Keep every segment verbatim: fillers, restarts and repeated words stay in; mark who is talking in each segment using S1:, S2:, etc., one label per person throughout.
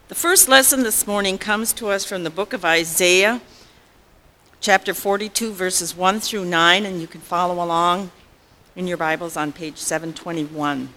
S1: The first lesson this morning comes to us from the book of Isaiah, chapter forty-two, verses one through nine, and you can follow along in your Bibles on page seven twenty-one.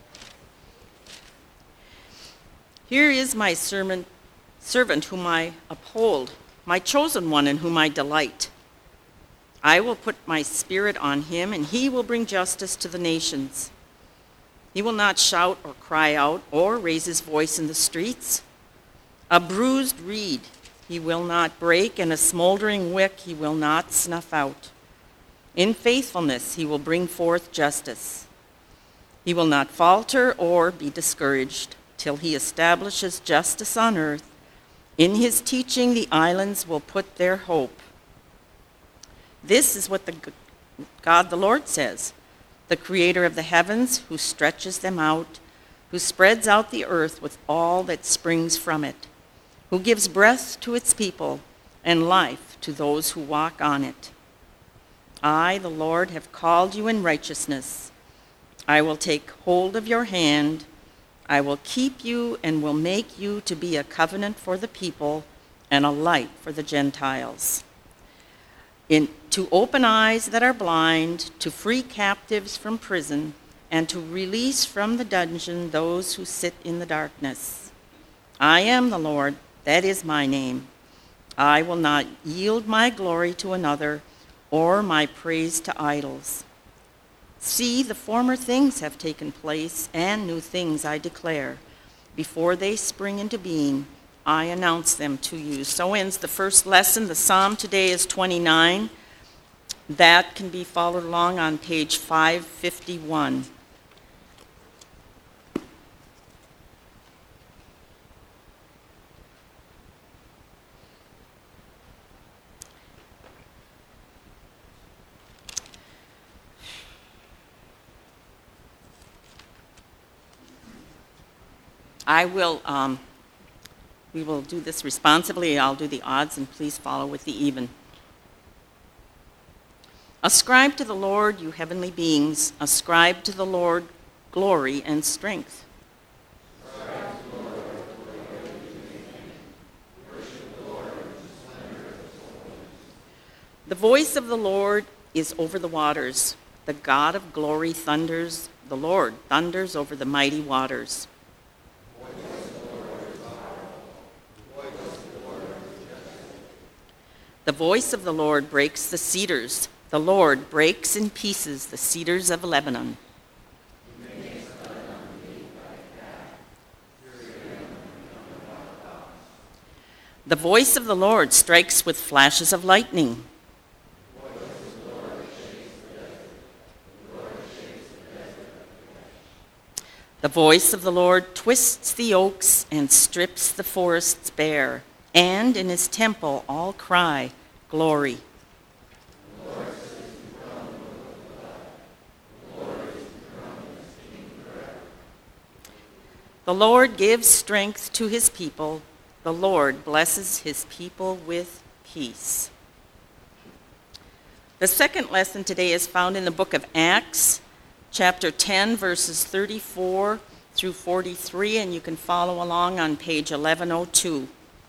S1: Here is my servant, servant whom I uphold, my chosen one in whom I delight. I will put my spirit on him, and he will bring justice to the nations. He will not shout or cry out or raise his voice in the streets. A bruised reed he will not break, and a smoldering wick he will not snuff out. In faithfulness he will bring forth justice. He will not falter or be discouraged till he establishes justice on earth. In his teaching the islands will put their hope. This is what the God the Lord says, the creator of the heavens, who stretches them out, who spreads out the earth with all that springs from it, who gives breath to its people and life to those who walk on it. I, the Lord, have called you in righteousness. I will take hold of your hand. I will keep you and will make you to be a covenant for the people and a light for the Gentiles. In, to open eyes that are blind, to free captives from prison, and to release from the dungeon those who sit in the darkness. I am the Lord, that is my name. I will not yield my glory to another, or my praise to idols. See, the former things have taken place, and new things I declare. Before they spring into being, I announce them to you. So ends the first lesson. The psalm today is twenty-nine. That can be followed along on page five fifty-one. I will, um, we will do this responsibly. I'll do the odds, and please follow with the even. Ascribe to the Lord, you heavenly beings. Ascribe to the Lord glory and strength. The voice of the Lord is over the waters. The God of glory thunders. The Lord thunders over the mighty waters. The voice of the Lord breaks the cedars. The Lord breaks in pieces the cedars of Lebanon. The voice of the Lord strikes with flashes of lightning. The voice of the Lord twists the oaks and strips the forests bare. And in his temple all cry, glory. The Lord gives strength to his people. The Lord blesses his people with peace. The second lesson today is found in the book of Acts, chapter ten, verses thirty-four through forty-three, and you can follow along on page eleven oh two.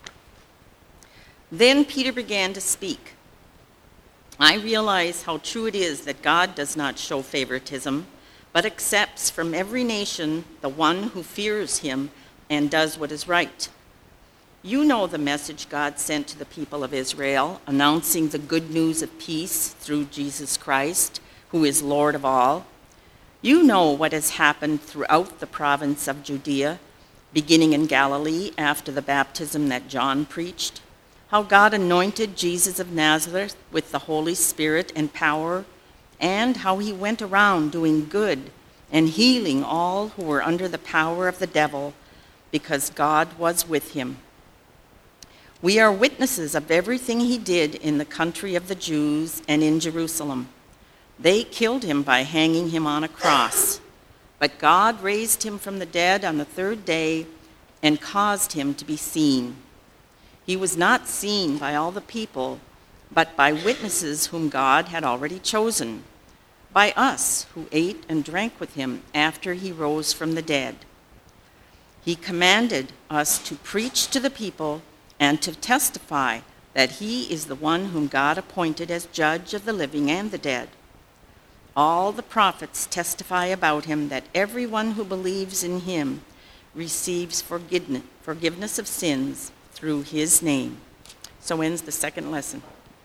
S1: Then Peter began to speak. I realize how true it is that God does not show favoritism, but accepts from every nation the one who fears him and does what is right. You know the message God sent to the people of Israel, announcing the good news of peace through Jesus Christ, who is Lord of all. You know what has happened throughout the province of Judea, beginning in Galilee after the baptism that John preached. How God anointed Jesus of Nazareth with the Holy Spirit and power, and how he went around doing good and healing all who were under the power of the devil, because God was with him. We are witnesses of everything he did in the country of the Jews and in Jerusalem. They killed him by hanging him on a cross, but God raised him from the dead on the third day and caused him to be seen. He was not seen by all the people, but by witnesses whom God had already chosen, by us who ate and drank with him after he rose from the dead. He commanded us to preach to the people and to testify that he is the one whom God appointed as judge of the living and the dead. All the prophets testify about him that everyone who believes in him receives forgiveness of sins through his name. So ends the second lesson.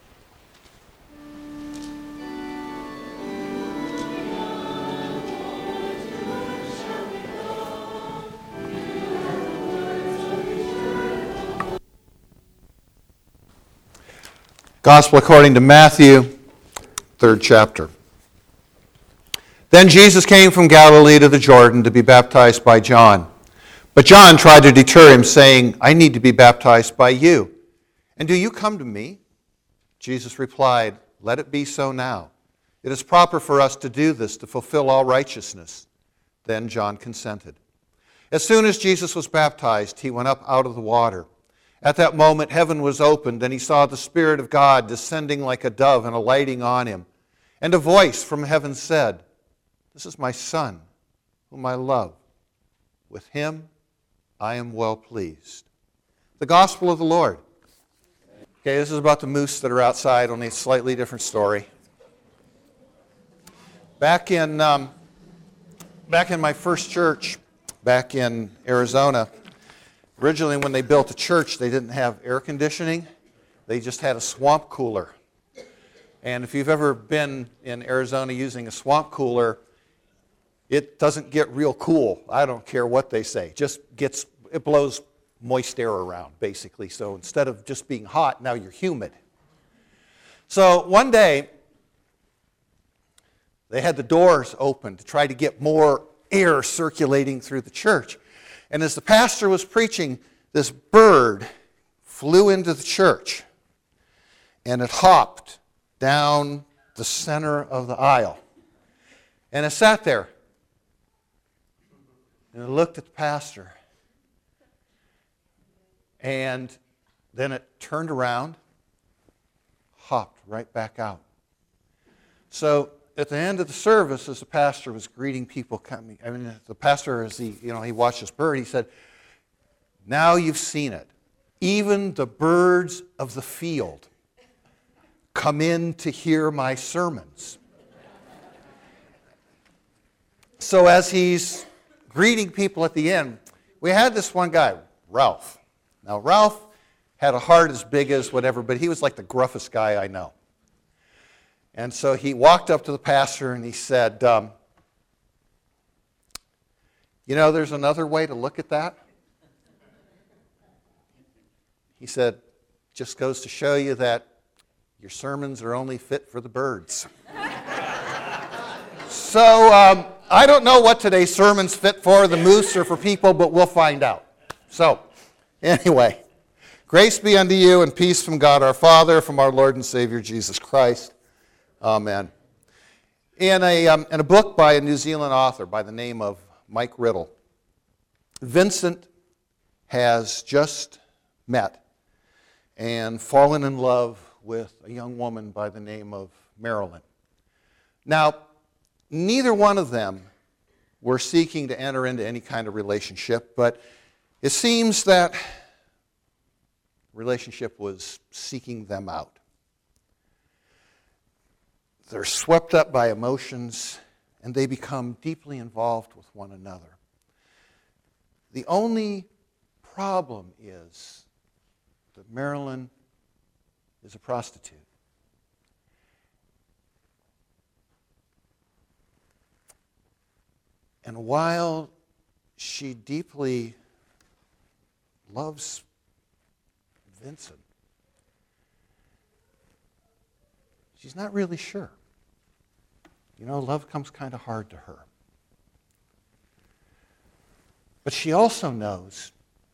S2: Gospel according to Matthew, third chapter. Then Jesus came from Galilee to the Jordan to be baptized by John. But John tried to deter him, saying, I need to be baptized by you, and do you come to me? Jesus replied, let it be so now. It is proper for us to do this to fulfill all righteousness. Then John consented. As soon as Jesus was baptized, he went up out of the water. At that moment, heaven was opened, and he saw the Spirit of God descending like a dove and alighting on him. And a voice from heaven said, this is my Son, whom I love. With him I am well pleased. The Gospel of the Lord. Okay, this is about the moose that are outside, only a slightly different story. Back in, um, back in my first church, back in Arizona, originally, when they built a church, they didn't have air conditioning. They just had a swamp cooler. And if you've ever been in Arizona using a swamp cooler, it doesn't get real cool. I don't care what they say. It just gets, it blows moist air around, basically. So instead of just being hot, now you're humid. So one day, they had the doors open to try to get more air circulating through the church. And as the pastor was preaching, this bird flew into the church, and it hopped down the center of the aisle. And it sat there, and it looked at the pastor. And then it turned around, hopped right back out. So at the end of the service, as the pastor was greeting people coming, I mean, the pastor, as he, you know, he watched this bird, he said, now you've seen it. Even the birds of the field come in to hear my sermons. So as he's greeting people at the end, we had this one guy, Ralph. Now, Ralph had a heart as big as whatever, but he was like the gruffest guy I know. And so he walked up to the pastor and he said, um, you know, there's another way to look at that. He said, just goes to show you that your sermons are only fit for the birds. So um, I don't know what today's sermon's fit for, the moose or for people, but we'll find out. So anyway, grace be unto you and peace from God our Father, from our Lord and Savior Jesus Christ. Amen. In a, um, in a book by a New Zealand author by the name of Mike Riddle, Vincent has just met and fallen in love with a young woman by the name of Marilyn. Now, neither one of them were seeking to enter into any kind of relationship, but it seems that relationship was seeking them out. They're swept up by emotions, and they become deeply involved with one another. The only problem is that Marilyn is a prostitute. And while she deeply loves Vincent, she's not really sure. You know, love comes kind of hard to her. But she also knows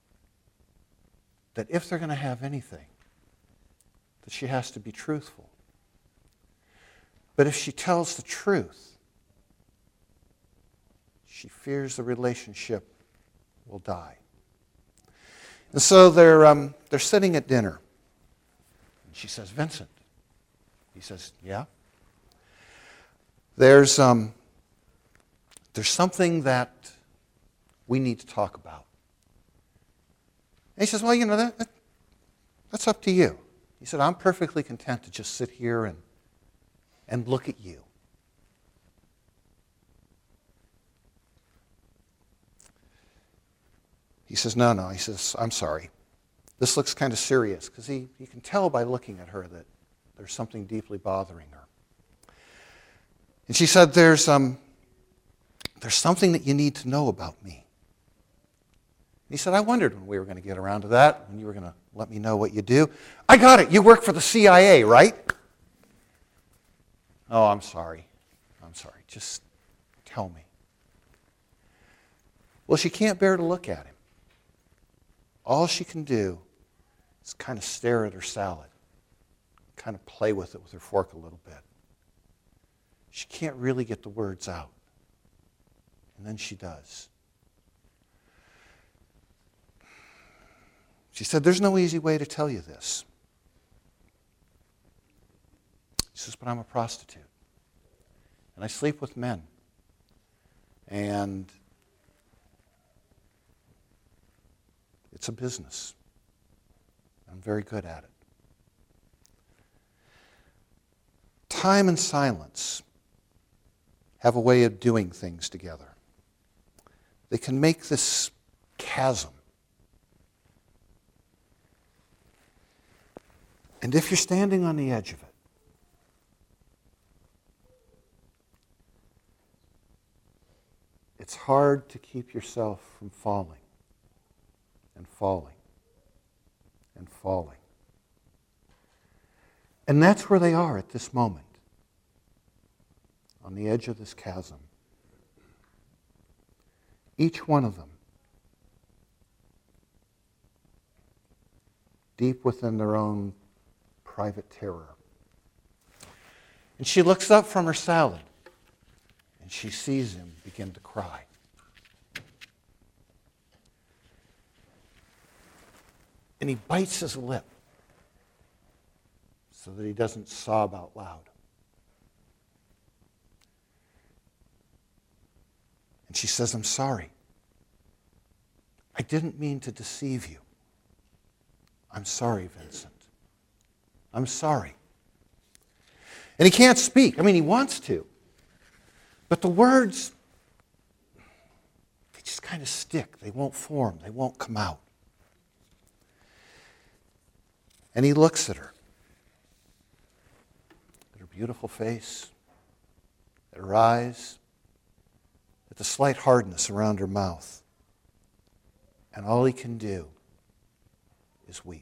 S2: that if they're going to have anything, that she has to be truthful. But if she tells the truth, she fears the relationship will die. And so they're, um, they're sitting at dinner. And she says, Vincent. He says, yeah? There's, um, there's something that we need to talk about. And he says, well, you know, that, that that's up to you. He said, I'm perfectly content to just sit here and, and look at you. He says, no, no. He says, I'm sorry. This looks kind of serious, because he, he can tell by looking at her that there's something deeply bothering her. And she said, there's, um, there's something that you need to know about me. He said, I wondered when we were going to get around to that, when you were going to let me know what you do. I got it. You work for the C I A, right? Oh, I'm sorry. I'm sorry. Just tell me. Well, she can't bear to look at him. All she can do is kind of stare at her salad, kind of play with it with her fork a little bit. She can't really get the words out. And then she does. She said, there's no easy way to tell you this. She says, but I'm a prostitute. And I sleep with men. And it's a business. I'm very good at it. Time and silence have a way of doing things together. They can make this chasm. And if you're standing on the edge of it, it's hard to keep yourself from falling and falling and falling. And that's where they are at this moment, on the edge of this chasm. Each one of them, deep within their own private terror. And she looks up from her salad, and she sees him begin to cry. And he bites his lip so that he doesn't sob out loud. And she says, I'm sorry. I didn't mean to deceive you. I'm sorry, Vincent. I'm sorry. And he can't speak. I mean, he wants to. But the words, they just kind of stick. They won't form. They won't come out. And he looks at her. At her beautiful face. At her eyes. At the slight hardness around her mouth. And all he can do is weep.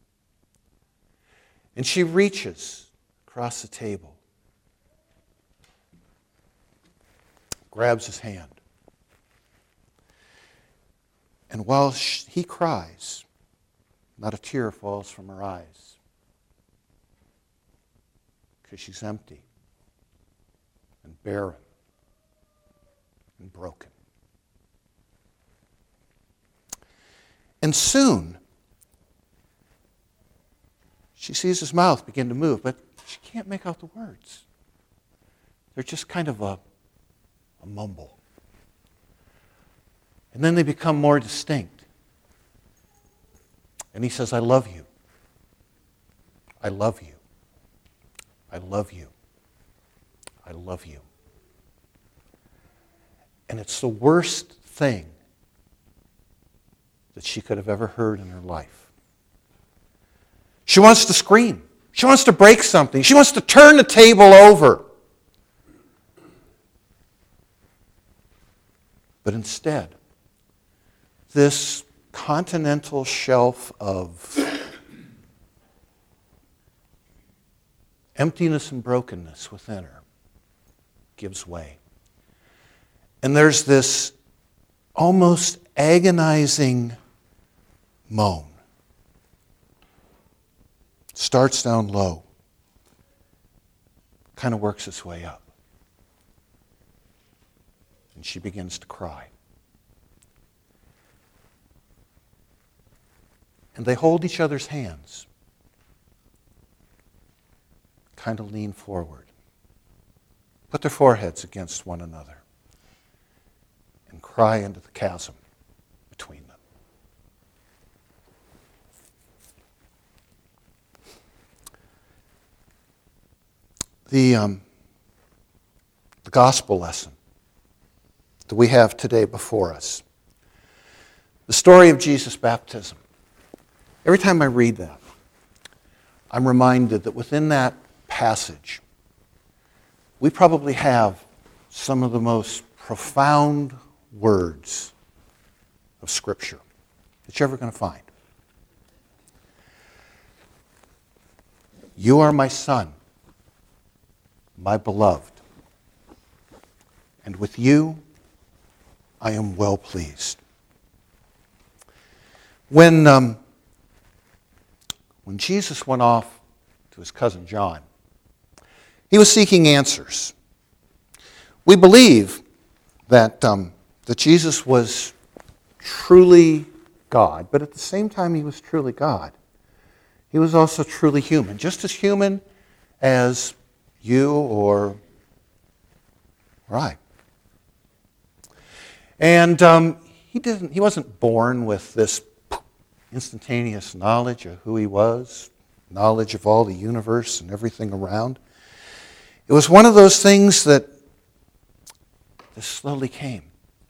S2: And she reaches across the table, grabs his hand. And while she, he cries, not a tear falls from her eyes, because she's empty and barren and broken. And soon, she sees his mouth begin to move, but she can't make out the words. They're just kind of a, a mumble. And then they become more distinct. And he says, I love you. I love you. I love you. I love you. And it's the worst thing that she could have ever heard in her life. She wants to scream. She wants to break something. She wants to turn the table over. But instead, this continental shelf of emptiness and brokenness within her gives way. And there's this almost agonizing moan. Starts down low, kind of works its way up. And she begins to cry. And they hold each other's hands, kind of lean forward, put their foreheads against one another, and cry into the chasm between them. the, um, the gospel lesson that we have today before us. The story of Jesus' baptism. Every time I read that, I'm reminded that within that passage, we probably have some of the most profound words of Scripture that you're ever going to find. You are my son, my beloved, and with you I am well pleased. When, um, when Jesus went off to his cousin John, he was seeking answers. We believe that, um, that Jesus was truly God, but at the same time he was truly God. He was also truly human, just as human as you or, or I. And um, he didn't. He wasn't born with this instantaneous knowledge of who he was, knowledge of all the universe and everything around. It was one of those things that, that slowly came.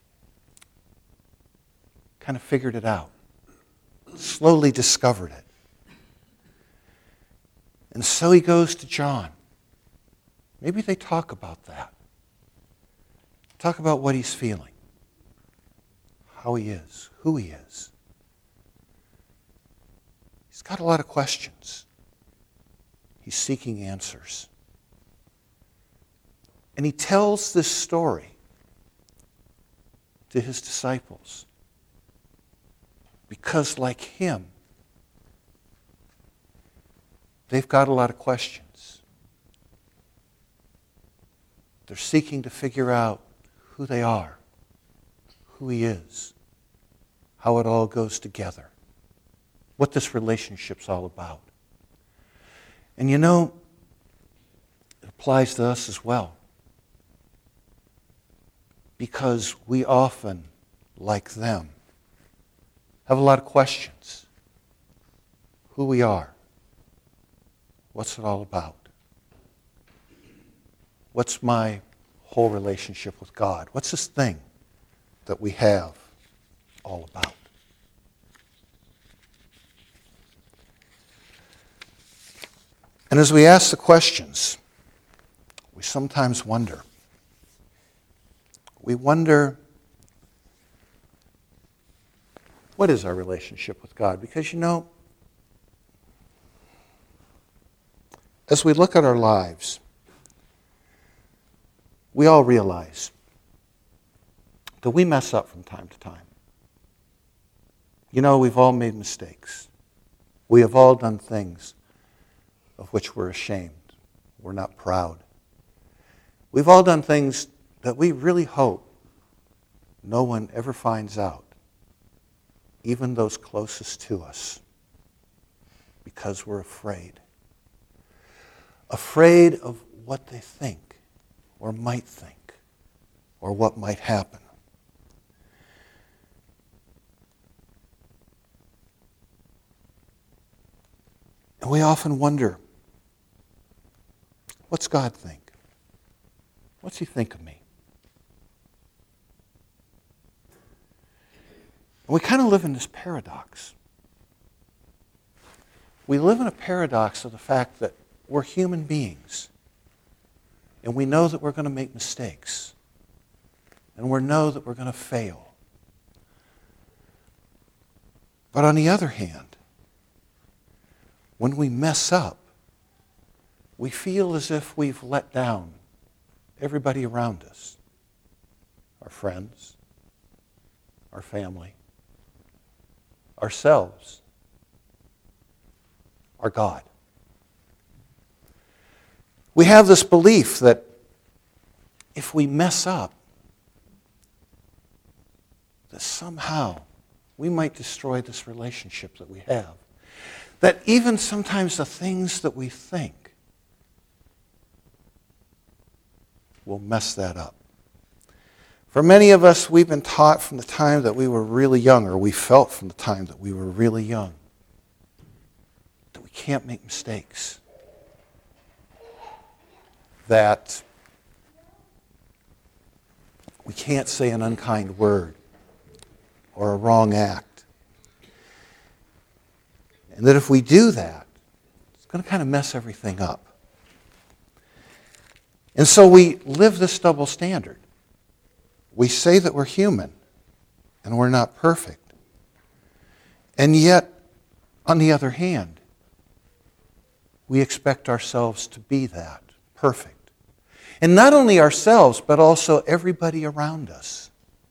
S2: Kind of figured it out. Slowly discovered it. And so he goes to John. Maybe they talk about that. Talk about what he's feeling. How he is. Who he is. He's got a lot of questions. He's seeking answers. And he tells this story to his disciples because, like him, they've got a lot of questions. They're seeking to figure out who they are, who he is, how it all goes together, what this relationship's all about. And you know, it applies to us as well. Because we often, like them, have a lot of questions. Who we are. What's it all about? What's my whole relationship with God? What's this thing that we have all about? And as we ask the questions, we sometimes wonder. We wonder, what is our relationship with God? Because, you know, as we look at our lives, we all realize that we mess up from time to time. You know, we've all made mistakes. We have all done things of which we're ashamed. We're not proud. We've all done things that we really hope no one ever finds out, even those closest to us, because we're afraid. Afraid of what they think or might think or what might happen. And we often wonder, what's God think? What's he think of me? And we kind of live in this paradox. We live in a paradox of the fact that we're human beings. And we know that we're going to make mistakes. And we know that we're going to fail. But on the other hand, when we mess up, we feel as if we've let down everybody around us. Our friends, our family, ourselves, our God. We have this belief that if we mess up, that somehow we might destroy this relationship that we have. That even sometimes the things that we think will mess that up. For many of us, we've been taught from the time that we were really young, or we felt from the time that we were really young, that we can't make mistakes. that we can't say an unkind word or a wrong act. And that if we do that, it's going to kind of mess everything up. And so we live this double standard. We say that we're human and we're not perfect. And yet, on the other hand, we expect ourselves to be that, perfect. And not only ourselves, but also everybody around us.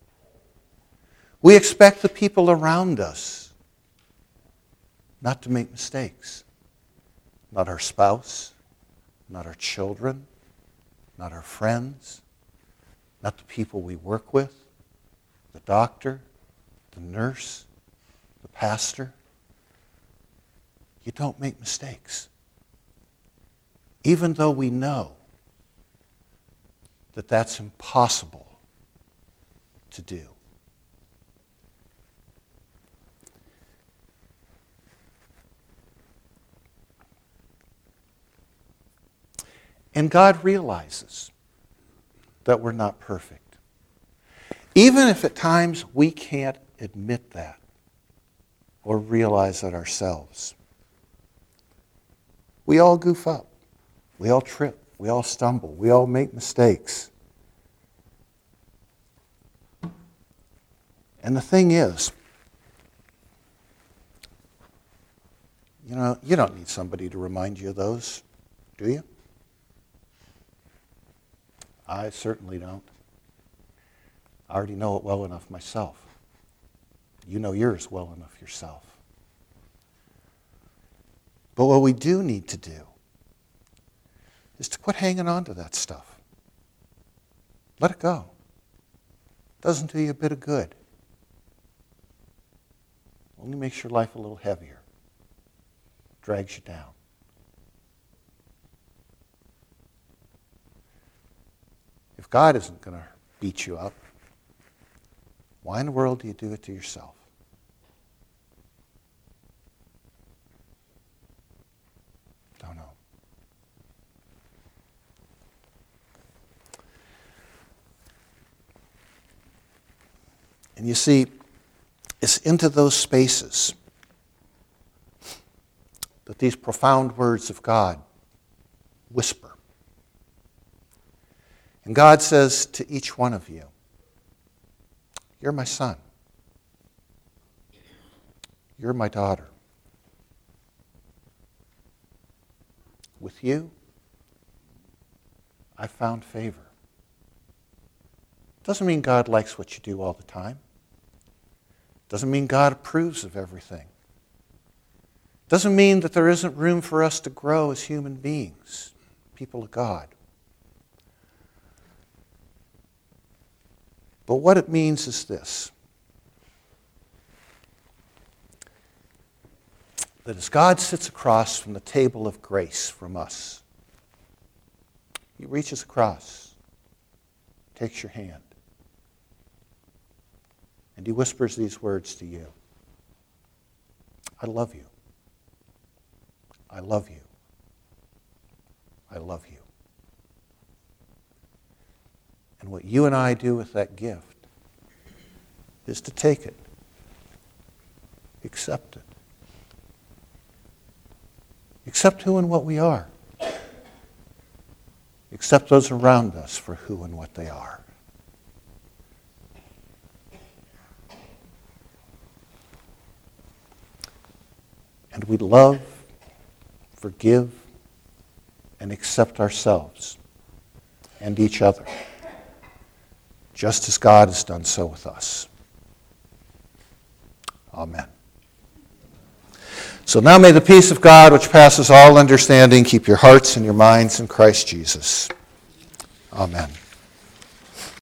S2: We expect the people around us not to make mistakes. Not our spouse, not our children, not our friends, not the people we work with, the doctor, the nurse, the pastor. You don't make mistakes. Even though we know that that's impossible to do. And God realizes that we're not perfect. Even if at times we can't admit that or realize that ourselves. We all goof up. We all trip. We all stumble. We all make mistakes. And the thing is, you know, you don't need somebody to remind you of those, do you? I certainly don't. I already know it well enough myself. You know yours well enough yourself. But what we do need to do is to quit hanging on to that stuff. Let it go. Doesn't do you a bit of good. Only makes your life a little heavier. Drags you down. If God isn't going to beat you up, why in the world do you do it to yourself? Don't know. And you see, it's into those spaces that these profound words of God whisper. And God says to each one of you, you're my son. You're my daughter. With you, I found favor. Doesn't mean God likes what you do all the time. Doesn't mean God approves of everything. Doesn't mean that there isn't room for us to grow as human beings, people of God. But what it means is this. That as God sits across from the table of grace from us, He reaches across, takes your hand, and He whispers these words to you. I love you. I love you. I love you. And what you and I do with that gift is to take it, accept it. Accept who and what we are. Accept those around us for who and what they are. And we love, forgive, and accept ourselves and each other, just as God has done so with us. Amen. So now may the peace of God, which passes all understanding, keep your hearts and your minds in Christ Jesus. Amen.